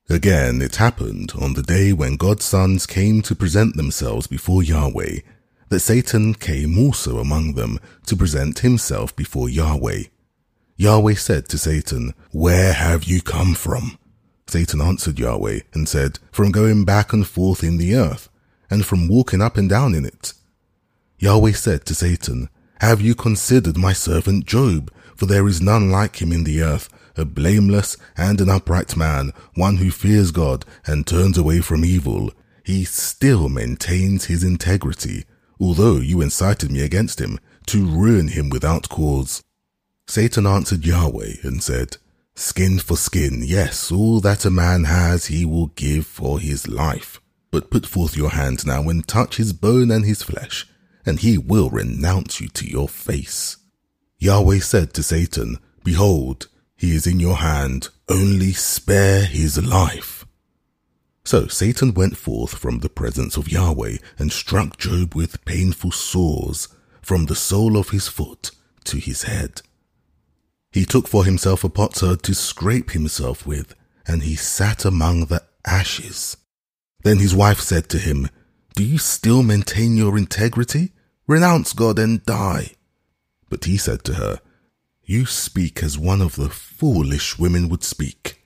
Again, it happened on the day when God's sons came to present themselves before Yahweh, that Satan came also among them to present himself before Yahweh. Yahweh said to Satan, "Where have you come from?" Satan answered Yahweh and said, "From going back and forth in the earth, and from walking up and down in it." Yahweh said to Satan, "Have you considered my servant Job? For there is none like him in the earth, a blameless and an upright man, one who fears God and turns away from evil. He still maintains his integrity, although you incited me against him to ruin him without cause." Satan answered Yahweh and said, "Skin for skin, yes, all that a man has he will give for his life. But put forth your hand now and touch his bone and his flesh, and he will renounce you to your face." Yahweh said to Satan, "Behold, he is in your hand, only spare his life." So Satan went forth from the presence of Yahweh and struck Job with painful sores from the sole of his foot to his head. He took for himself a potsherd to scrape himself with, and he sat among the ashes. Then his wife said to him, "Do you still maintain your integrity? Renounce God and die." But he said to her, "You speak as one of the foolish women would speak.